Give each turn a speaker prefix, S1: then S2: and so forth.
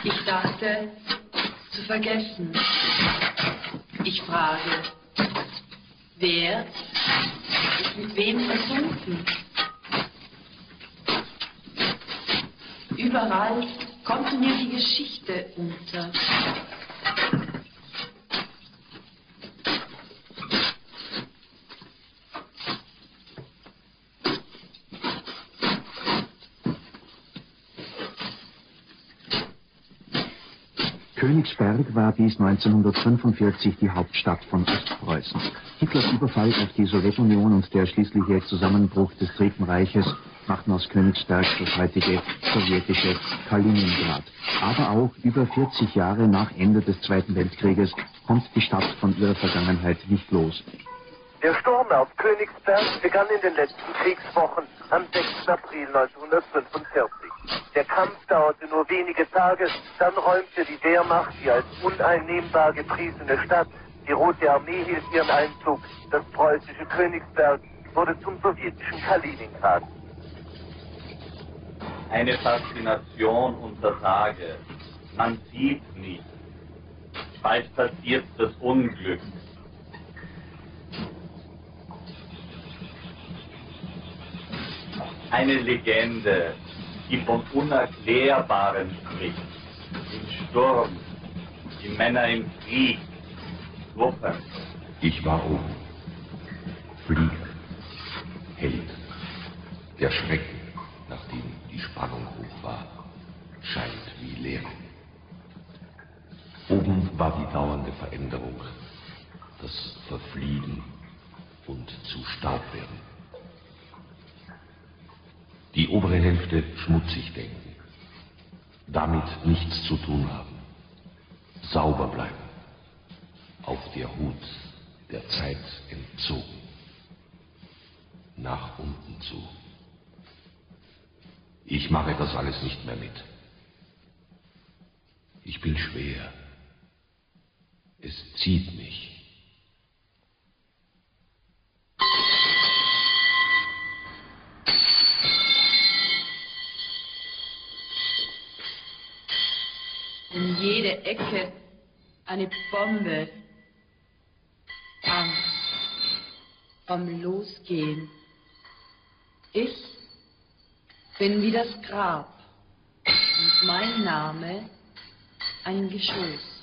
S1: Ich dachte, zu vergessen. Ich frage, wer ist mit wem versunken? Überall kommt mir die Geschichte unter.
S2: Königsberg war bis 1945 die Hauptstadt von Ostpreußen. Hitlers Überfall auf die Sowjetunion und der schließliche Zusammenbruch des Dritten Reiches machten aus Königsberg das heutige sowjetische Kaliningrad. Aber auch über 40 Jahre nach Ende des Zweiten Weltkrieges kommt die Stadt von ihrer Vergangenheit nicht los.
S3: Der Sturm auf Königsberg begann in den letzten Kriegswochen am 6. April 1945. Der Kampf dauerte nur wenige Tage, dann räumte die Wehrmacht die als uneinnehmbar gepriesene Stadt. Die Rote Armee hielt ihren Einzug. Das preußische Königsberg wurde zum sowjetischen Kaliningrad.
S4: Eine Faszination unter Tage. Man sieht nicht. Bald passiert das Unglück. Eine Legende, die vom Unerklärbaren spricht. Im Sturm, die Männer im Krieg, Truppen.
S5: Ich war oben. Flieger. Held. Der Schrecken, nachdem die Spannung hoch war, scheint wie Leere. Oben war die dauernde Veränderung, das Verfliegen und zu Staub werden. Die obere Hälfte schmutzig denken, damit nichts zu tun haben, sauber bleiben, auf der Hut der Zeit entzogen, nach unten zu. Ich mache das alles nicht mehr mit. Ich bin schwer. Es zieht mich.
S1: In jede Ecke eine Bombe. Angst vom Losgehen. Ich bin wie das Grab und mein Name ein Geschoss.